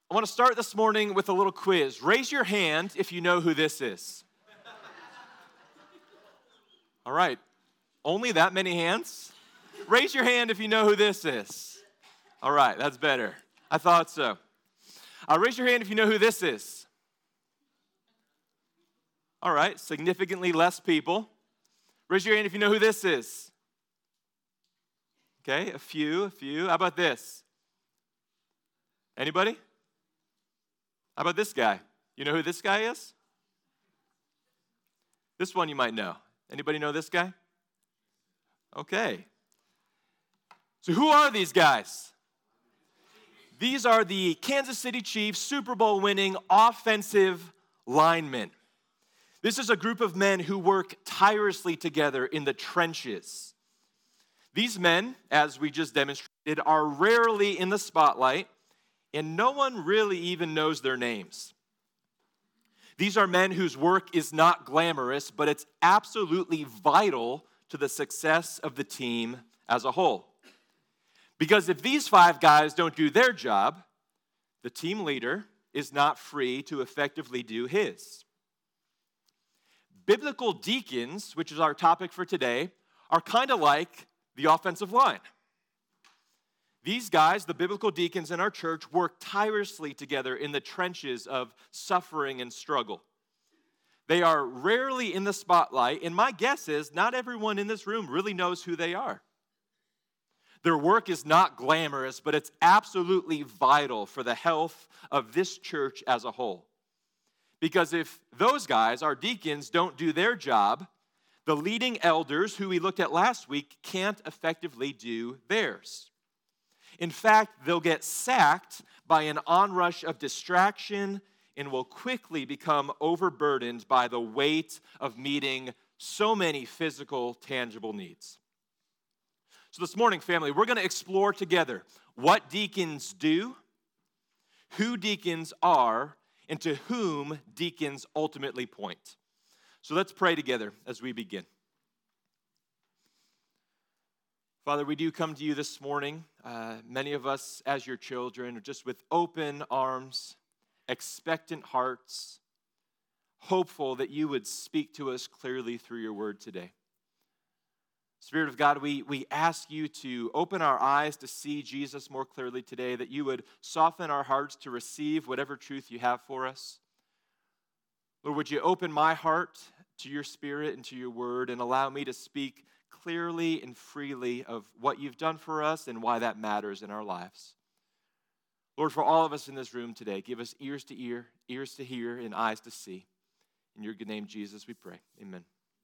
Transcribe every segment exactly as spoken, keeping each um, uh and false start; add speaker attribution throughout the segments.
Speaker 1: I want to start this morning with a little quiz. Raise your hand if you know who this is. All right, only that many hands? Raise your hand if you know who this is. All right, that's better. I thought so. Uh, raise your hand if you know who this is. All right, significantly less people. Raise your hand if you know who this is. Okay, a few, a few. How about this? Anybody? How about this guy? You know who this guy is? This one you might know. Anybody know this guy? Okay. So who are these guys? These are the Kansas City Chiefs Super Bowl winning offensive linemen. This is a group of men who work tirelessly together in the trenches. These men, as we just demonstrated, are rarely in the spotlight, and no one really even knows their names. These are men whose work is not glamorous, but it's absolutely vital to the success of the team as a whole. Because if these five guys don't do their job, the team leader is not free to effectively do his. Biblical deacons, which is our topic for today, are kind of like the offensive line. These guys, the biblical deacons in our church, work tirelessly together in the trenches of suffering and struggle. They are rarely in the spotlight, and my guess is not everyone in this room really knows who they are. Their work is not glamorous, but it's absolutely vital for the health of this church as a whole. Because if those guys, our deacons, don't do their job, the leading elders, who we looked at last week, can't effectively do theirs. In fact, they'll get sacked by an onrush of distraction and will quickly become overburdened by the weight of meeting so many physical, tangible needs. So this morning, family, we're going to explore together what deacons do, who deacons are, and to whom deacons ultimately point. So let's pray together as we begin. Father, we do come to you this morning, uh, many of us as your children, just with open arms, expectant hearts, hopeful that you would speak to us clearly through your word today. Spirit of God, we, we ask you to open our eyes to see Jesus more clearly today, that you would soften our hearts to receive whatever truth you have for us. Lord, would you open my heart to your spirit and to your word and allow me to speak clearly and freely of what you've done for us and why that matters in our lives. Lord, for all of us in this room today, give us ears to ear, ears to hear, and eyes to see. In your good name, Jesus, we pray. Amen.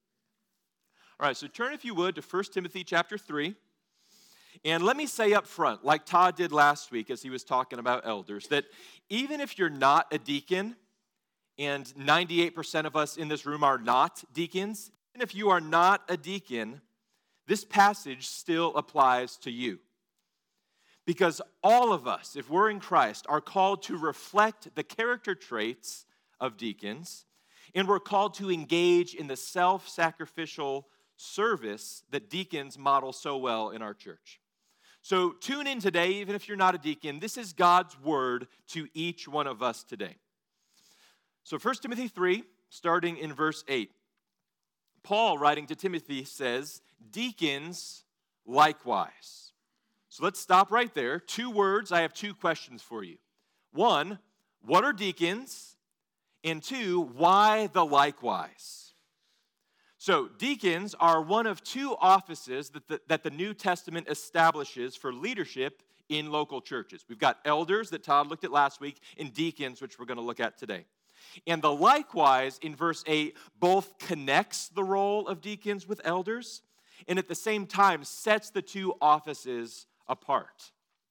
Speaker 1: All right, so turn, if you would, to First Timothy chapter three. And let me say up front, like Todd did last week as he was talking about elders, that even if you're not a deacon, and ninety-eight percent of us in this room are not deacons, even if you are not a deacon, this passage still applies to you. Because all of us, if we're in Christ, are called to reflect the character traits of deacons, and we're called to engage in the self-sacrificial service that deacons model so well in our church. So tune in today, even if you're not a deacon. This is God's word to each one of us today. So First Timothy three, starting in verse eight. Paul, writing to Timothy, says, deacons likewise. So let's stop right there. Two words, I have two questions for you. One, what are deacons? And two, why the likewise? So deacons are one of two offices that the, that the New Testament establishes for leadership in local churches. We've got elders that Todd looked at last week, and deacons, which we're going to look at today. And the likewise in verse eight both connects the role of deacons with elders and at the same time sets the two offices apart.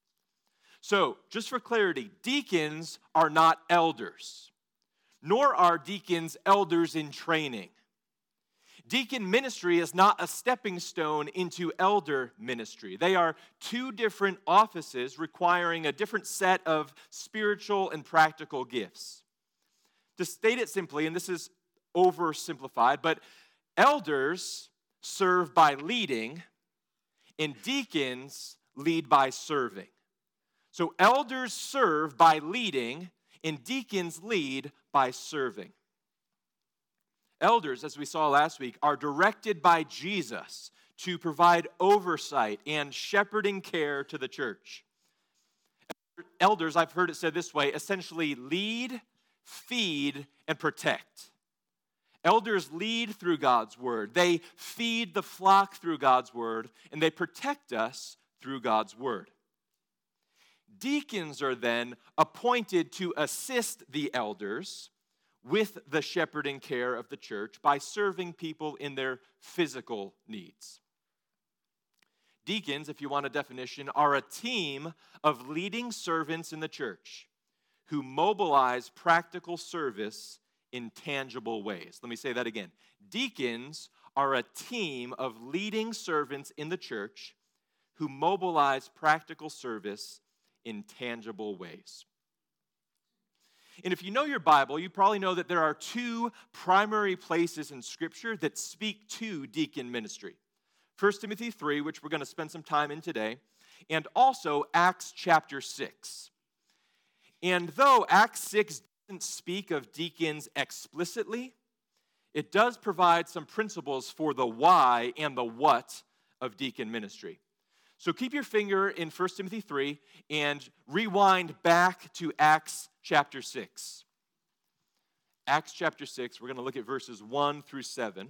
Speaker 1: So, just for clarity, deacons are not elders, nor are deacons elders in training. Deacon ministry is not a stepping stone into elder ministry. They are two different offices requiring a different set of spiritual and practical gifts. To state it simply, and this is oversimplified, but elders serve by leading, and deacons lead by serving. So elders serve by leading, and deacons lead by serving. Elders, as we saw last week, are directed by Jesus to provide oversight and shepherding care to the church. Elders, I've heard it said this way, essentially lead, feed, and protect. Elders lead through God's word. They feed the flock through God's word, and they protect us through God's word. Deacons are then appointed to assist the elders with the shepherding care of the church by serving people in their physical needs. Deacons, if you want a definition, are a team of leading servants in the church who mobilize practical service in tangible ways. Let me say that again. Deacons are a team of leading servants in the church who mobilize practical service in tangible ways. And if you know your Bible, you probably know that there are two primary places in Scripture that speak to deacon ministry. First Timothy three, which we're going to spend some time in today, and also Acts chapter six. And though Acts six doesn't speak of deacons explicitly, it does provide some principles for the why and the what of deacon ministry. So keep your finger in First Timothy three and rewind back to Acts chapter six. Acts chapter six, we're going to look at verses one through seven.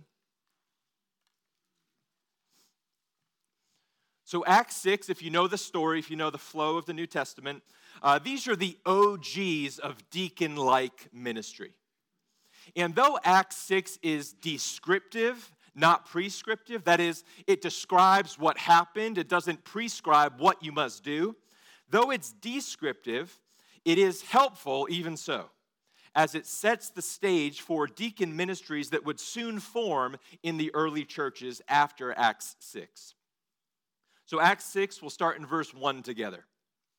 Speaker 1: So Acts six, if you know the story, if you know the flow of the New Testament, uh, these are the O Gs of deacon-like ministry. And though Acts six is descriptive, not prescriptive, that is, it describes what happened, it doesn't prescribe what you must do, though it's descriptive, it is helpful even so, as it sets the stage for deacon ministries that would soon form in the early churches after Acts six. So Acts six, we'll start in verse one together. It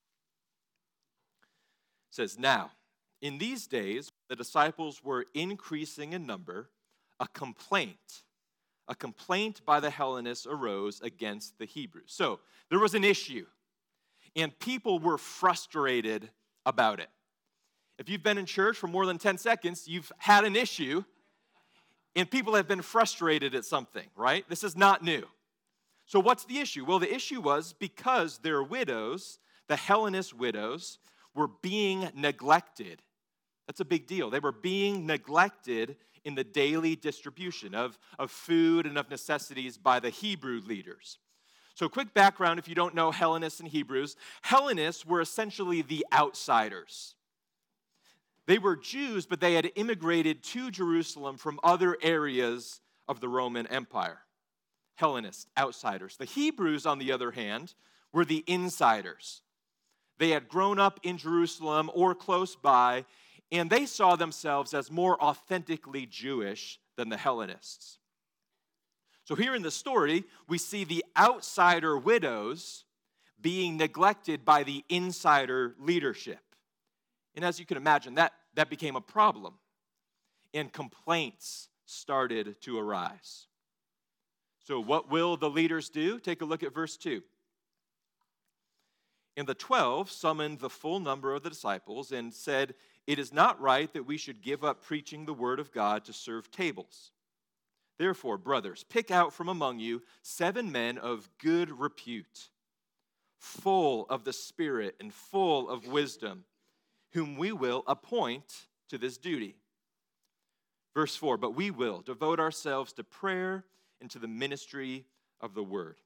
Speaker 1: says, "Now, in these days, the disciples were increasing in number, a complaint, a complaint by the Hellenists arose against the Hebrews." So there was an issue, and people were frustrated about it. If you've been in church for more than ten seconds, you've had an issue, and people have been frustrated at something, right? This is not new. So what's the issue? Well, the issue was because their widows, the Hellenist widows, were being neglected. That's a big deal. They were being neglected in the daily distribution of, of food and of necessities by the Hebrew leaders. So quick background, if you don't know Hellenists and Hebrews, Hellenists were essentially the outsiders. They were Jews, but they had immigrated to Jerusalem from other areas of the Roman Empire. Hellenists, outsiders. The Hebrews, on the other hand, were the insiders. They had grown up in Jerusalem or close by, and they saw themselves as more authentically Jewish than the Hellenists. So here in the story, we see the outsider widows being neglected by the insider leadership. And as you can imagine, that, that became a problem, and complaints started to arise. So what will the leaders do? Take a look at verse two. "And the twelve summoned the full number of the disciples and said, 'It is not right that we should give up preaching the word of God to serve tables. Therefore, brothers, pick out from among you seven men of good repute, full of the Spirit and full of wisdom, whom we will appoint to this duty.' Verse four, 'But we will devote ourselves to prayer and to the ministry of the word.'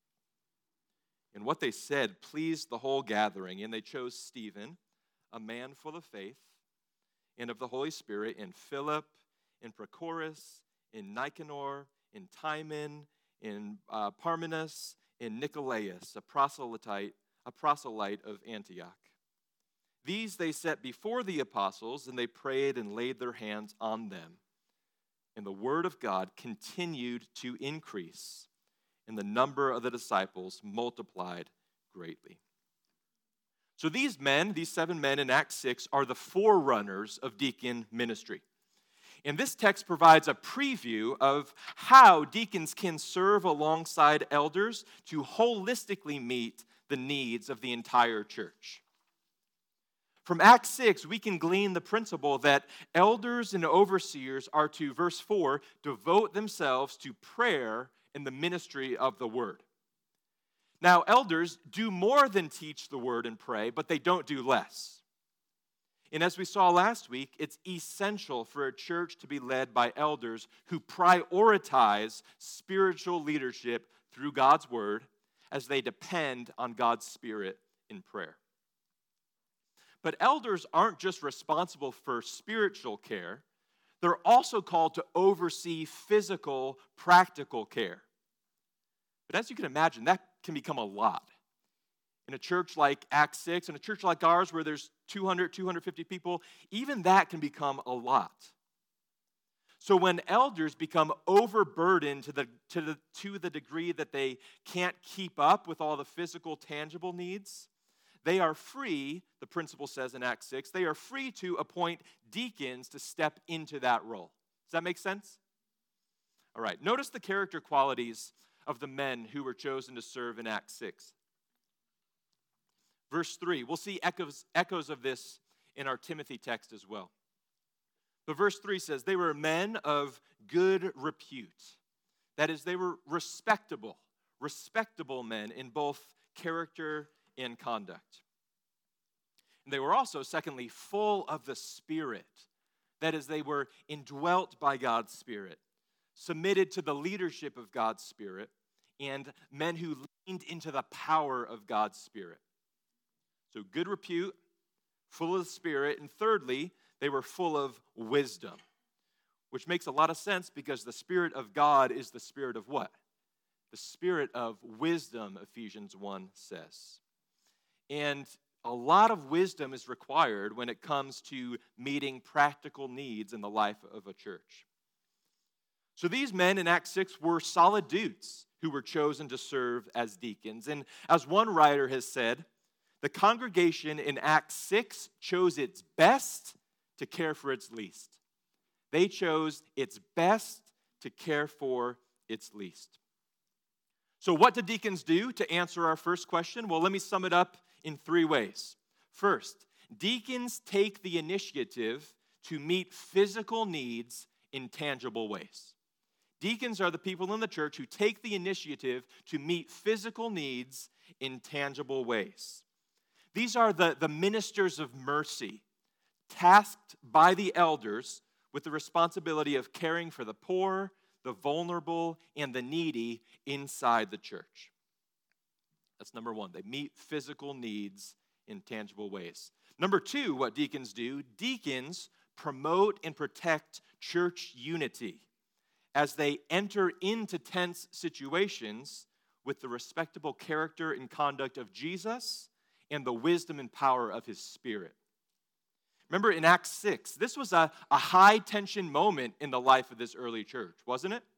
Speaker 1: And what they said pleased the whole gathering, and they chose Stephen, a man full of faith and of the Holy Spirit, and Philip, and Prochorus, and Nicanor, and Timon, and uh, Parmenas, and Nicolaus, a proselyte, a proselyte of Antioch. These they set before the apostles, and they prayed and laid their hands on them. And the word of God continued to increase, and the number of the disciples multiplied greatly." So these men, these seven men in Acts six, are the forerunners of deacon ministry. And this text provides a preview of how deacons can serve alongside elders to holistically meet the needs of the entire church. From Acts six, we can glean the principle that elders and overseers are to, verse four, devote themselves to prayer and the ministry of the word. Now, elders do more than teach the word and pray, but they don't do less. And as we saw last week, it's essential for a church to be led by elders who prioritize spiritual leadership through God's word as they depend on God's Spirit in prayer. But elders aren't just responsible for spiritual care. They're also called to oversee physical, practical care. But as you can imagine, that can become a lot. In a church like Acts six, in a church like ours where there's two hundred, two hundred fifty people, even that can become a lot. So when elders become overburdened to the, to the, to the degree that they can't keep up with all the physical, tangible needs, they are free, the principle says in Acts six, they are free to appoint deacons to step into that role. Does that make sense? All right, notice the character qualities of the men who were chosen to serve in Acts six. Verse three, we'll see echoes, echoes of this in our Timothy text as well. But verse three says, they were men of good repute. That is, they were respectable, respectable men in both character and conduct. And they were also, secondly, full of the Spirit. That is, they were indwelt by God's Spirit, submitted to the leadership of God's Spirit, and men who leaned into the power of God's Spirit. So good repute, full of the Spirit, and thirdly, they were full of wisdom, which makes a lot of sense because the Spirit of God is the Spirit of what? The Spirit of wisdom, Ephesians one says. And a lot of wisdom is required when it comes to meeting practical needs in the life of a church. So these men in Acts six were solid dudes who were chosen to serve as deacons. And as one writer has said, the congregation in Acts six chose its best to care for its least. They chose its best to care for its least. So what do deacons do to answer our first question? Well, let me sum it up in three ways. First, deacons take the initiative to meet physical needs in tangible ways. Deacons are the people in the church who take the initiative to meet physical needs in tangible ways. These are the, the ministers of mercy, tasked by the elders with the responsibility of caring for the poor, the vulnerable, and the needy inside the church. That's number one. They meet physical needs in tangible ways. Number two, what deacons do, deacons promote and protect church unity as they enter into tense situations with the respectable character and conduct of Jesus and the wisdom and power of his Spirit. Remember in Acts six, this was a, a high-tension moment in the life of this early church, wasn't it?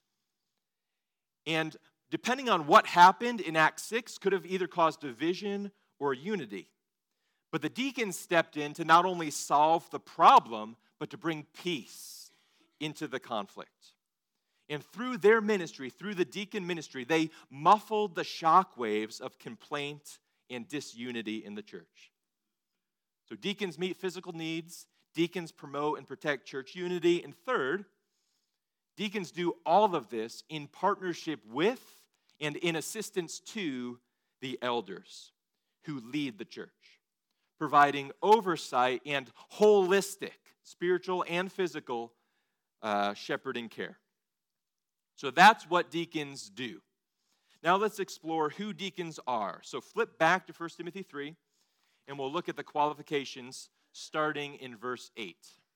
Speaker 1: And depending on what happened in Acts six, could have either caused division or unity. But the deacons stepped in to not only solve the problem, but to bring peace into the conflict. And through their ministry, through the deacon ministry, they muffled the shockwaves of complaint and disunity in the church. So deacons meet physical needs, deacons promote and protect church unity, and third, deacons do all of this in partnership with and in assistance to the elders who lead the church, providing oversight and holistic, spiritual and physical, uh, shepherding care. So that's what deacons do. Now let's explore who deacons are. So flip back to First Timothy three, and we'll look at the qualifications starting in verse eight.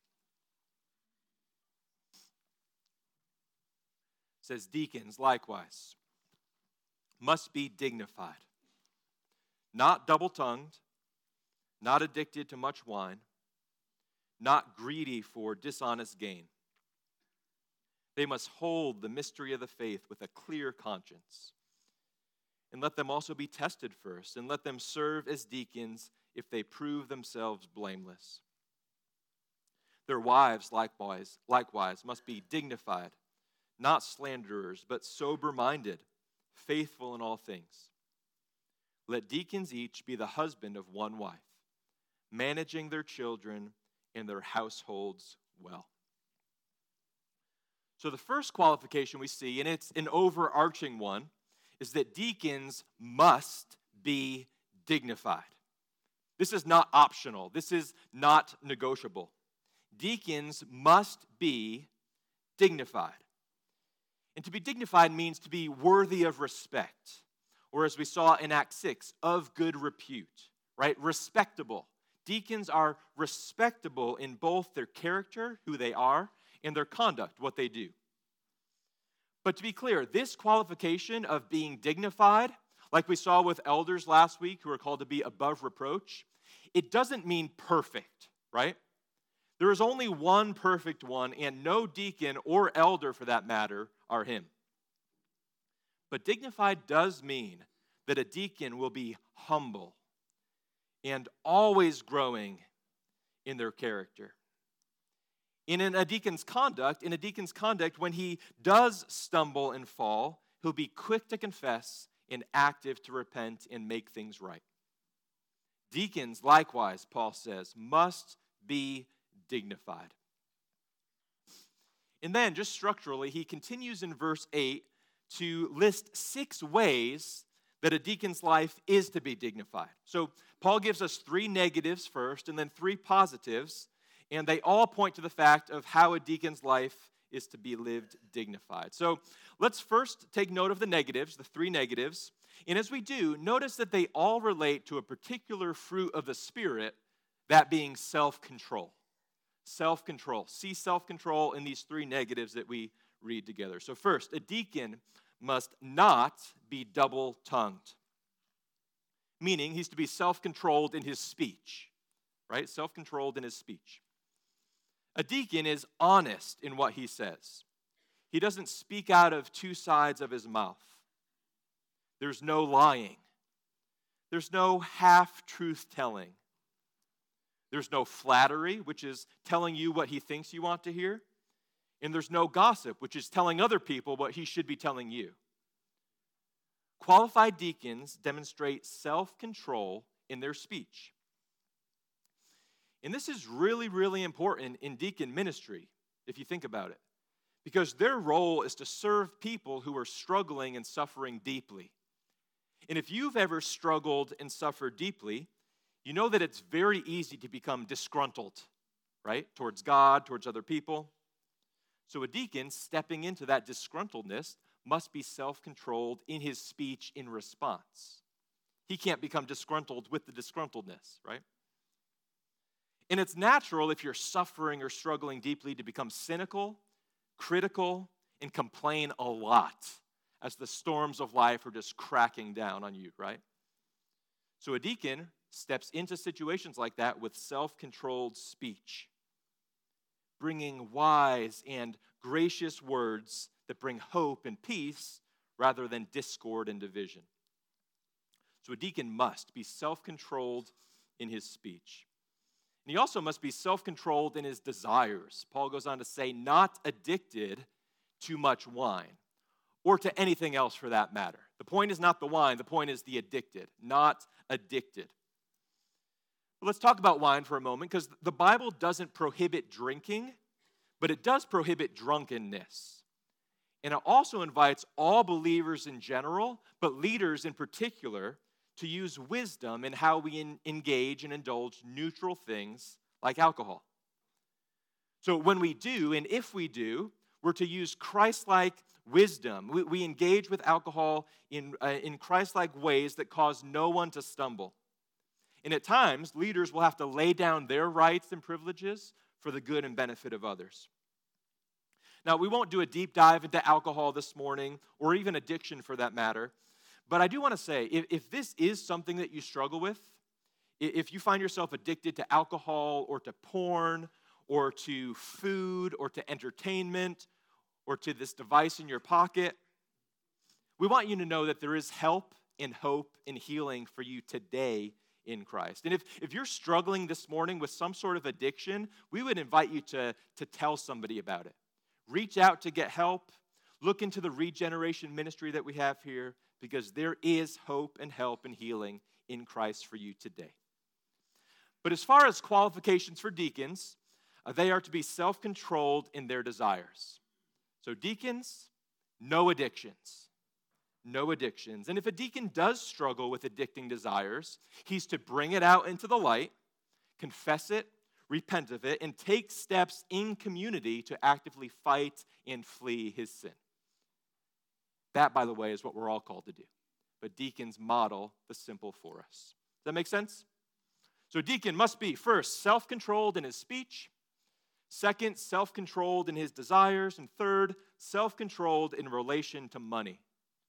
Speaker 1: It says, deacons likewise must be dignified, not double-tongued, not addicted to much wine, not greedy for dishonest gain. They must hold the mystery of the faith with a clear conscience. And let them also be tested first, and let them serve as deacons if they prove themselves blameless. Their wives likewise, likewise must be dignified, not slanderers, but sober-minded, faithful in all things. Let deacons each be the husband of one wife, managing their children and their households well. So the first qualification we see, and it's an overarching one, is that deacons must be dignified. This is not optional. This is not negotiable. Deacons must be dignified. And to be dignified means to be worthy of respect, or as we saw in Acts six, of good repute, right? Respectable. Deacons are respectable in both their character, who they are, and their conduct, what they do. But to be clear, this qualification of being dignified, like we saw with elders last week who are called to be above reproach, it doesn't mean perfect, right? There is only one perfect one, and no deacon or elder, for that matter, are him. But dignified does mean that a deacon will be humble and always growing in their character. In a deacon's conduct, in a deacon's conduct, when he does stumble and fall, he'll be quick to confess and active to repent and make things right. Deacons, likewise, Paul says, must be dignified. And then, just structurally, he continues in verse eight to list six ways that a deacon's life is to be dignified. So Paul gives us three negatives first and then three positives, and they all point to the fact of how a deacon's life is to be lived dignified. So let's first take note of the negatives, the three negatives. And as we do, notice that they all relate to a particular fruit of the Spirit, that being self-control. Self-control. See self-control in these three negatives that we read together. So first, a deacon must not be double-tongued, meaning he's to be self-controlled in his speech, right? Self-controlled in his speech. A deacon is honest in what he says. He doesn't speak out of two sides of his mouth. There's no lying. There's no half-truth telling. There's no flattery, which is telling you what he thinks you want to hear. And there's no gossip, which is telling other people what he should be telling you. Qualified deacons demonstrate self-control in their speech. And this is really, really important in deacon ministry, if you think about it, because their role is to serve people who are struggling and suffering deeply. And if you've ever struggled and suffered deeply, you know that it's very easy to become disgruntled, right, towards God, towards other people. So a deacon stepping into that disgruntledness must be self-controlled in his speech in response. He can't become disgruntled with the disgruntledness, right? And it's natural if you're suffering or struggling deeply to become cynical, critical, and complain a lot as the storms of life are just cracking down on you, right? So a deacon steps into situations like that with self-controlled speech, bringing wise and gracious words that bring hope and peace rather than discord and division. So a deacon must be self-controlled in his speech. And he also must be self-controlled in his desires. Paul goes on to say, not addicted to much wine, or to anything else for that matter. The point is not the wine, the point is the addicted, not addicted. Let's talk about wine for a moment, because the Bible doesn't prohibit drinking, but it does prohibit drunkenness. And it also invites all believers in general, but leaders in particular, to use wisdom in how we in, engage and indulge neutral things like alcohol. So when we do, and if we do, we're to use Christ-like wisdom. We, we engage with alcohol in, uh, in Christ-like ways that cause no one to stumble. And at times, leaders will have to lay down their rights and privileges for the good and benefit of others. Now, we won't do a deep dive into alcohol this morning, or even addiction for that matter. But I do want to say, if, if this is something that you struggle with, if you find yourself addicted to alcohol or to porn or to food or to entertainment or to this device in your pocket, we want you to know that there is help and hope and healing for you today in Christ. And if, if you're struggling this morning with some sort of addiction, we would invite you to, to tell somebody about it. Reach out to get help. Look into the regeneration ministry that we have here, because there is hope and help and healing in Christ for you today. But as far as qualifications for deacons, uh, they are to be self-controlled in their desires. So deacons, no addictions. No addictions. And if a deacon does struggle with addicting desires, he's to bring it out into the light, confess it, repent of it, and take steps in community to actively fight and flee his sin. That, by the way, is what we're all called to do. But deacons model the simple for us. Does that make sense? So a deacon must be, first, self-controlled in his speech. Second, self-controlled in his desires. And third, self-controlled in relation to money.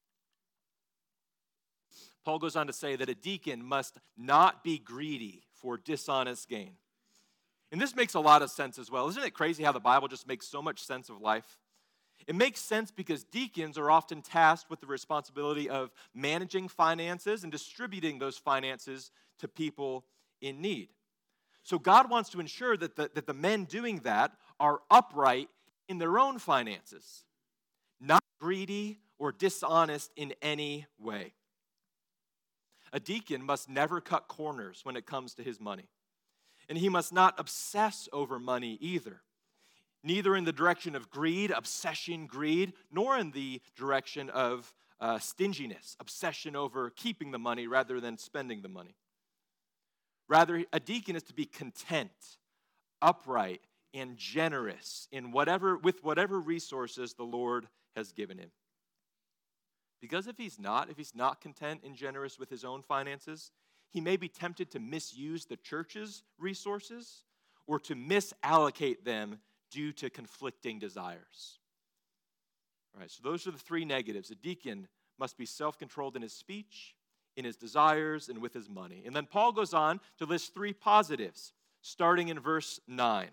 Speaker 1: Paul goes on to say that a deacon must not be greedy for dishonest gain. And this makes a lot of sense as well. Isn't it crazy how the Bible just makes so much sense of life? It makes sense because deacons are often tasked with the responsibility of managing finances and distributing those finances to people in need. So God wants to ensure that the, that the men doing that are upright in their own finances, not greedy or dishonest in any way. A deacon must never cut corners when it comes to his money. And he must not obsess over money either. Neither in the direction of greed, obsession, greed, nor in the direction of uh, stinginess, obsession over keeping the money rather than spending the money. Rather, a deacon is to be content, upright, and generous in whatever with whatever resources the Lord has given him. Because if he's not, if he's not content and generous with his own finances, he may be tempted to misuse the church's resources or to misallocate them due to conflicting desires. All right, so those are the three negatives. A deacon must be self-controlled in his speech, in his desires, and with his money. And then Paul goes on to list three positives, starting in verse nine.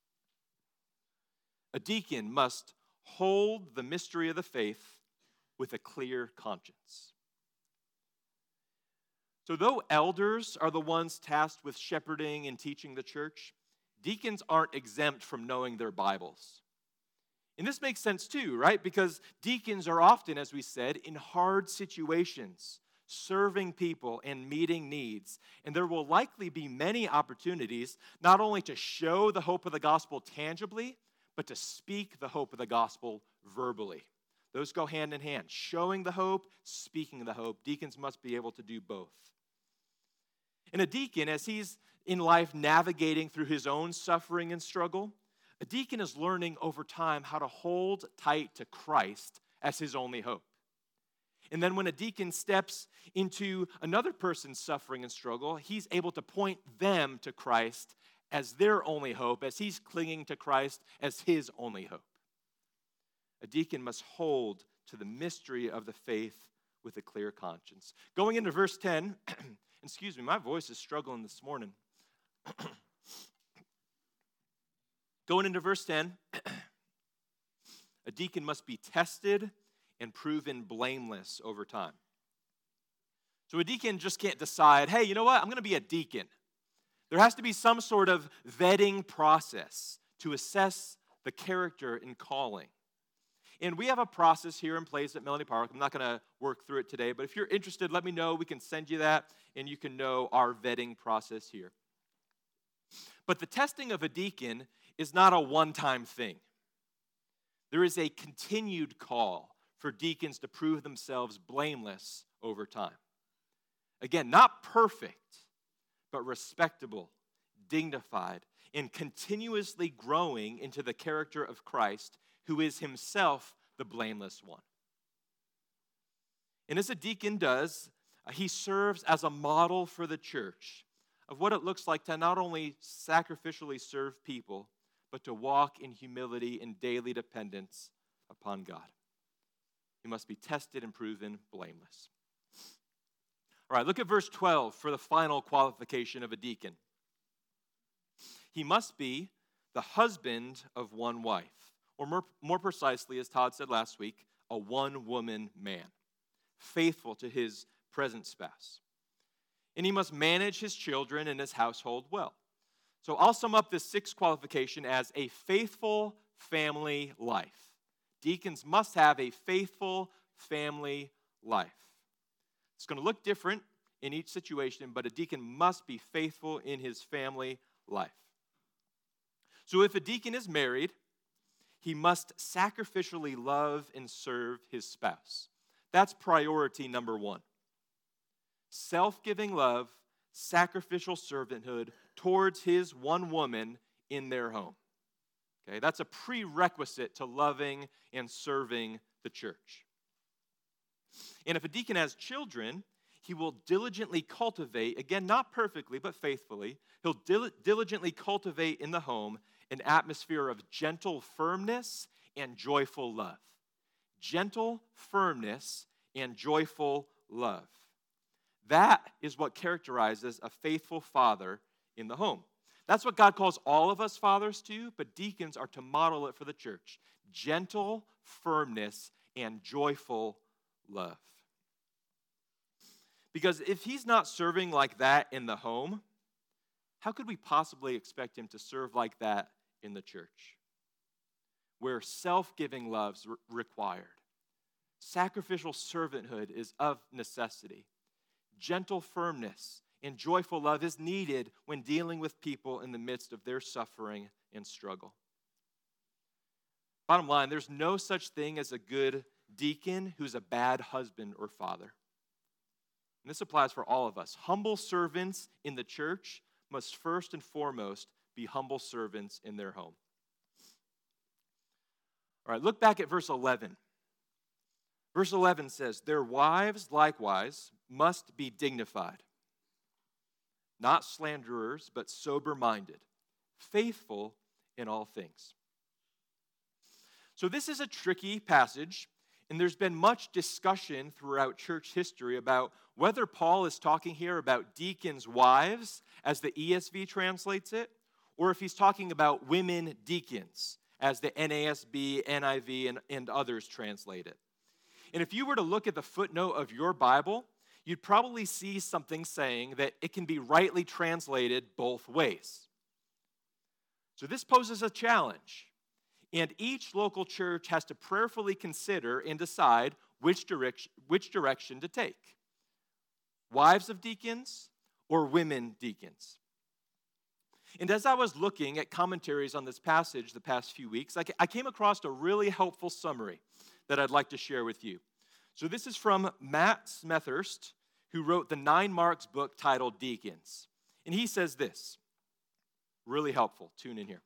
Speaker 1: A deacon must hold the mystery of the faith with a clear conscience. So though elders are the ones tasked with shepherding and teaching the church, deacons aren't exempt from knowing their Bibles. And this makes sense too, right? Because deacons are often, as we said, in hard situations, serving people and meeting needs. And there will likely be many opportunities not only to show the hope of the gospel tangibly, but to speak the hope of the gospel verbally. Those go hand in hand. Showing the hope, speaking the hope. Deacons must be able to do both. And a deacon, as he's in life navigating through his own suffering and struggle, a deacon is learning over time how to hold tight to Christ as his only hope. And then when a deacon steps into another person's suffering and struggle, he's able to point them to Christ as their only hope, as he's clinging to Christ as his only hope. A deacon must hold to the mystery of the faith with a clear conscience. Going into verse ten, excuse me, my voice is struggling this morning. Going into verse ten, a deacon must be tested and proven blameless over time. So a deacon just can't decide, hey, you know what, I'm going to be a deacon. There has to be some sort of vetting process to assess the character and calling. And we have a process here in place at Melanie Park. I'm not going to work through it today, but if you're interested, let me know. We can send you that, and you can know our vetting process here. But the testing of a deacon is not a one-time thing. There is a continued call for deacons to prove themselves blameless over time. Again, not perfect, but respectable, dignified, and continuously growing into the character of Christ, who is himself the blameless one. And as a deacon does, he serves as a model for the church of what it looks like to not only sacrificially serve people, but to walk in humility and daily dependence upon God. He must be tested and proven blameless. All right, look at verse twelve for the final qualification of a deacon. He must be the husband of one wife. Or more, more precisely, as Todd said last week, a one-woman man, faithful to his present spouse. And he must manage his children and his household well. So I'll sum up this sixth qualification as a faithful family life. Deacons must have a faithful family life. It's going to look different in each situation, but a deacon must be faithful in his family life. So if a deacon is married, he must sacrificially love and serve his spouse. That's priority number one. Self-giving love, sacrificial servanthood towards his one woman in their home. Okay, that's a prerequisite to loving and serving the church. And if a deacon has children, he will diligently cultivate, again, not perfectly, but faithfully, he'll dil- diligently cultivate in the home an atmosphere of gentle firmness and joyful love. Gentle firmness and joyful love. That is what characterizes a faithful father in the home. That's what God calls all of us fathers to, but deacons are to model it for the church. Gentle firmness and joyful love. Because if he's not serving like that in the home, how could we possibly expect him to serve like that in the church? Where self-giving love's re- required. Sacrificial servanthood is of necessity. Gentle firmness and joyful love is needed when dealing with people in the midst of their suffering and struggle. Bottom line, there's no such thing as a good deacon who's a bad husband or father. And this applies for all of us. Humble servants in the church must first and foremost be humble servants in their home. All right, look back at verse eleven. Verse eleven says, "Their wives likewise must be dignified, not slanderers, but sober-minded, faithful in all things." So this is a tricky passage, and there's been much discussion throughout church history about whether Paul is talking here about deacons' wives, as the E S V translates it, or if he's talking about women deacons, as the N A S B, N I V, and, and others translate it. And if you were to look at the footnote of your Bible, you'd probably see something saying that it can be rightly translated both ways. So this poses a challenge, and each local church has to prayerfully consider and decide which direction, which direction to take. Wives of deacons or women deacons. And as I was looking at commentaries on this passage the past few weeks, I came across a really helpful summary that I'd like to share with you. So this is from Matt Smethurst, who wrote the Nine Marks book titled Deacons. And he says this, really helpful, tune in here.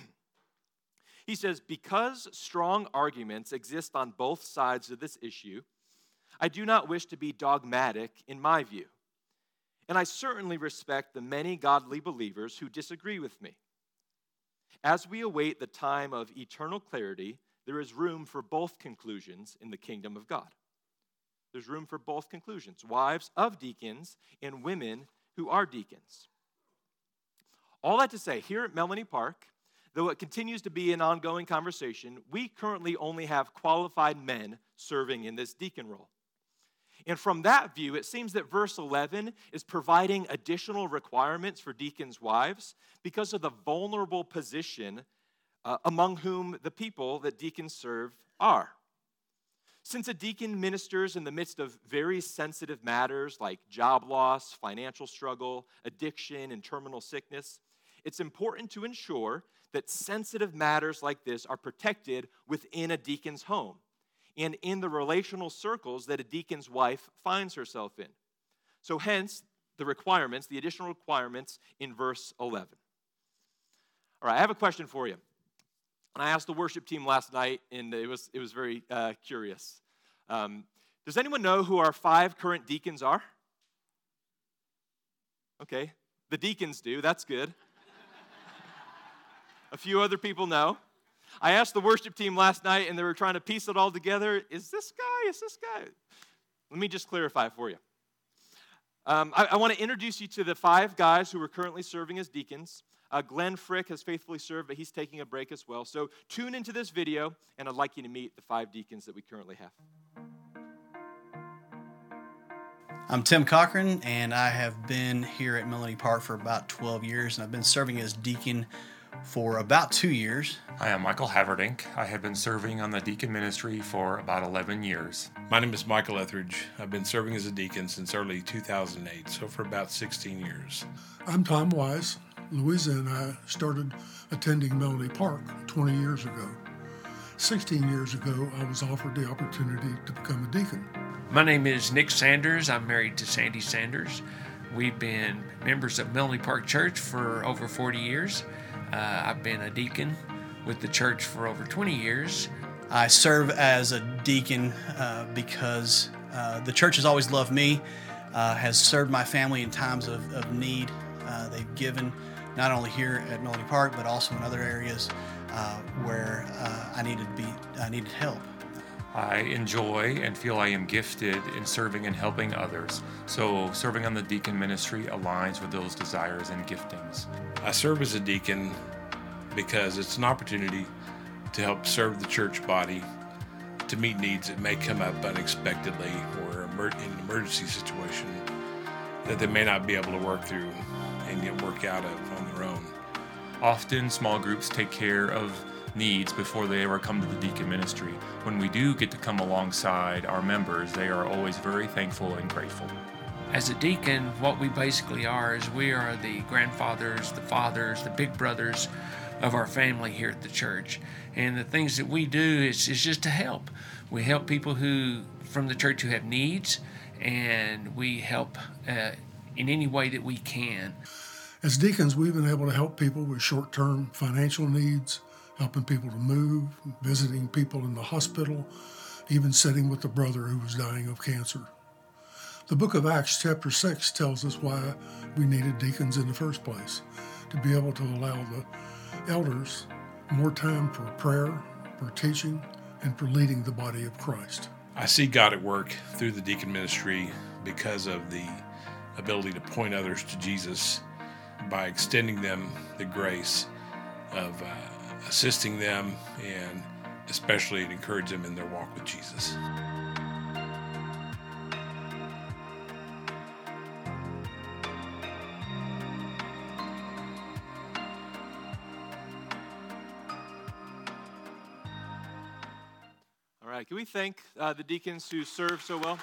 Speaker 1: He says, "Because strong arguments exist on both sides of this issue, I do not wish to be dogmatic in my view. And I certainly respect the many godly believers who disagree with me. As we await the time of eternal clarity, there is room for both conclusions in the kingdom of God." There's room for both conclusions, wives of deacons and women who are deacons. All that to say, here at Melanie Park, though it continues to be an ongoing conversation, we currently only have qualified men serving in this deacon role. And from that view, it seems that verse eleven is providing additional requirements for deacons' wives because of the vulnerable position uh, among whom the people that deacons serve are. Since a deacon ministers in the midst of very sensitive matters like job loss, financial struggle, addiction, and terminal sickness, it's important to ensure that sensitive matters like this are protected within a deacon's home and in the relational circles that a deacon's wife finds herself in. So hence, the requirements, the additional requirements in verse eleven. All right, I have a question for you. And I asked the worship team last night, and it was it was very uh, curious. Um, does anyone know who our five current deacons are? Okay, the deacons do. That's good. A few other people know. I asked the worship team last night, and they were trying to piece it all together. Is this guy? Is this guy? Let me just clarify for you. Um, I, I want to introduce you to the five guys who are currently serving as deacons. Uh, Glenn Frick has faithfully served, but he's taking a break as well. So tune into this video, and I'd like you to meet the five deacons that we currently have.
Speaker 2: I'm Tim Cochran, and I have been here at Melanie Park for about twelve years, and I've been serving as deacon for about two years.
Speaker 3: I am Michael Haverdink. I have been serving on the deacon ministry for about eleven years.
Speaker 4: My name is Michael Etheridge. I've been serving as a deacon since early two thousand eight, so for about sixteen years.
Speaker 5: I'm Tom Wise. Louisa and I started attending Melanie Park twenty years ago. sixteen years ago, I was offered the opportunity to become a deacon.
Speaker 6: My name is Nick Sanders. I'm married to Sandy Sanders. We've been members of Melanie Park Church for over forty years. Uh, I've been a deacon with the church for over twenty years.
Speaker 2: I serve as a deacon uh, because uh, the church has always loved me, uh, has served my family in times of, of need. Uh, they've given not only here at Melanie Park, but also in other areas uh, where uh, I needed to be, I needed help.
Speaker 3: I enjoy and feel I am gifted in serving and helping others. So serving on the deacon ministry aligns with those desires and giftings.
Speaker 4: I serve as a deacon because it's an opportunity to help serve the church body, to meet needs that may come up unexpectedly or in an emergency situation that they may not be able to work through and yet work out of on their own.
Speaker 3: Often small groups take care of needs before they ever come to the deacon ministry. When we do get to come alongside our members, they are always very thankful and grateful.
Speaker 6: As a deacon, what we basically are is we are the grandfathers, the fathers, the big brothers of our family here at the church. And the things that we do is, is just to help. We help people who from the church who have needs, and we help uh, in any way that we can.
Speaker 5: As deacons, we've been able to help people with short-term financial needs, helping people to move, visiting people in the hospital, even sitting with a brother who was dying of cancer. The book of Acts chapter six tells us why we needed deacons in the first place, to be able to allow the elders more time for prayer, for teaching, and for leading the body of Christ.
Speaker 4: I see God at work through the deacon ministry because of the ability to point others to Jesus by extending them the grace of uh, assisting them and especially to encourage them in their walk with Jesus.
Speaker 1: All right, can we thank uh, the deacons who serve so well?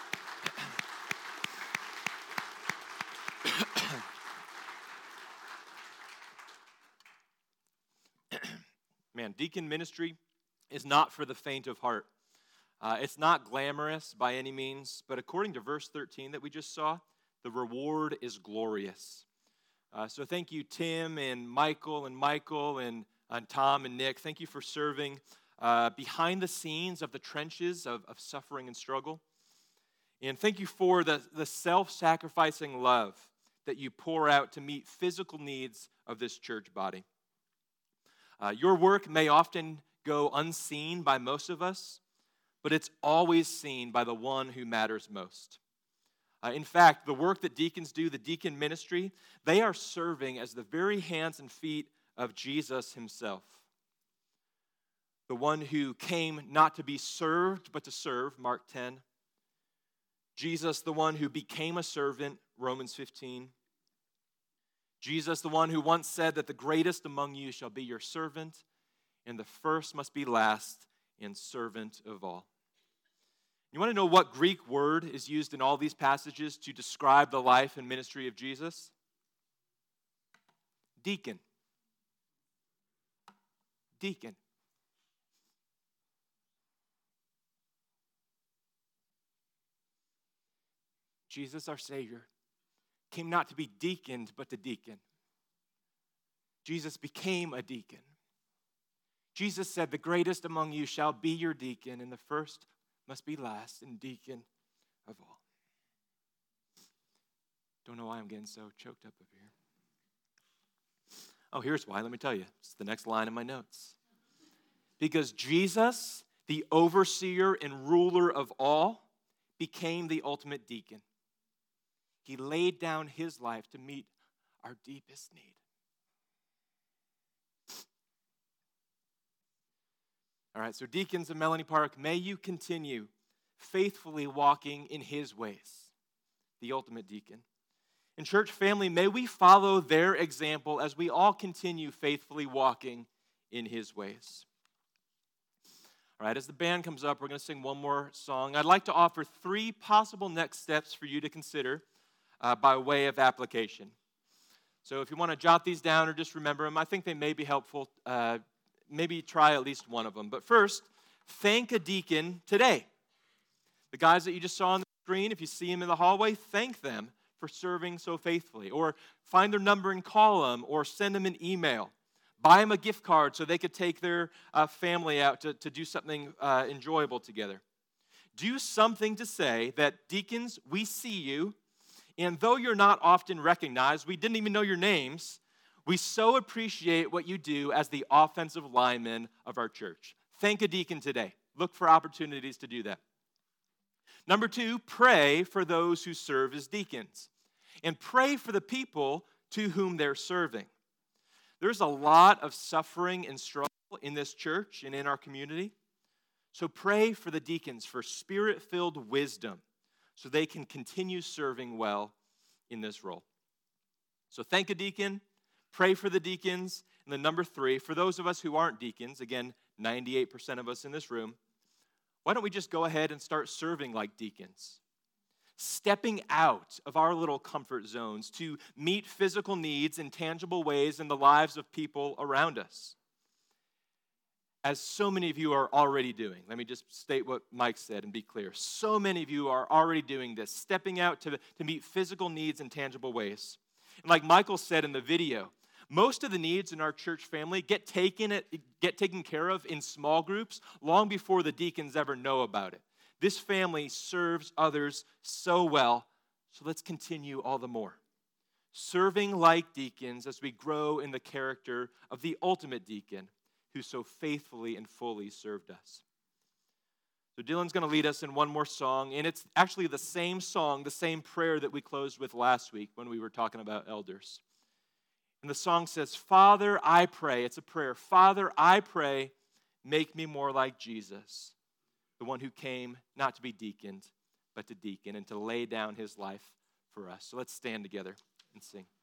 Speaker 1: Man, deacon ministry is not for the faint of heart. Uh, it's not glamorous by any means, but according to verse thirteen that we just saw, the reward is glorious. Uh, so thank you, Tim and Michael and Michael and, and Tom and Nick. Thank you for serving uh, behind the scenes of the trenches of, of suffering and struggle. And thank you for the, the self-sacrificing love that you pour out to meet physical needs of this church body. Uh, your work may often go unseen by most of us, but it's always seen by the one who matters most. Uh, in fact, the work that deacons do, the deacon ministry, they are serving as the very hands and feet of Jesus himself. The one who came not to be served, but to serve, Mark ten. Jesus, the one who became a servant, Romans fifteen. Jesus, the one who once said that the greatest among you shall be your servant, and the first must be last, and servant of all. You want to know what Greek word is used in all these passages to describe the life and ministry of Jesus? Deacon. Deacon. Jesus, our Savior, came not to be deaconed, but to deacon. Jesus became a deacon. Jesus said, the greatest among you shall be your deacon, and the first must be last, and deacon of all. Don't know why I'm getting so choked up over here. Oh, here's why. Let me tell you. It's the next line in my notes. Because Jesus, the overseer and ruler of all, became the ultimate deacon. He laid down his life to meet our deepest need. All right, so deacons of Melanie Park, may you continue faithfully walking in his ways, the ultimate deacon. And church family, may we follow their example as we all continue faithfully walking in his ways. All right, as the band comes up, we're going to sing one more song. I'd like to offer three possible next steps for you to consider uh, by way of application. So if you want to jot these down or just remember them, I think they may be helpful. Uh, maybe try at least one of them. But first, thank a deacon today. The guys that you just saw on the screen, if you see them in the hallway, thank them for serving so faithfully. Or find their number and call them, or send them an email. Buy them a gift card so they could take their uh, family out to, to do something uh, enjoyable together. Do something to say that, deacons, we see you, and though you're not often recognized, we didn't even know your names, we so appreciate what you do as the offensive linemen of our church. Thank a deacon today. Look for opportunities to do that. Number two, pray for those who serve as deacons. And pray for the people to whom they're serving. There's a lot of suffering and struggle in this church and in our community. So pray for the deacons for spirit-filled wisdom so they can continue serving well in this role. So thank a deacon, pray for the deacons, and then number three, for those of us who aren't deacons, again, ninety-eight percent of us in this room, why don't we just go ahead and start serving like deacons? Stepping out of our little comfort zones to meet physical needs in tangible ways in the lives of people around us. As so many of you are already doing. Let me just state what Mike said and be clear. So many of you are already doing this, stepping out to, to meet physical needs in tangible ways. And like Michael said in the video, most of the needs in our church family get taken, get taken care of in small groups long before the deacons ever know about it. This family serves others so well, so let's continue all the more. Serving like deacons as we grow in the character of the ultimate deacon who so faithfully and fully served us. So Dylan's going to lead us in one more song, and it's actually the same song, the same prayer that we closed with last week when we were talking about elders. And the song says, Father, I pray, it's a prayer, Father, I pray, make me more like Jesus, the one who came not to be deaconed, but to deacon and to lay down his life for us. So let's stand together and sing.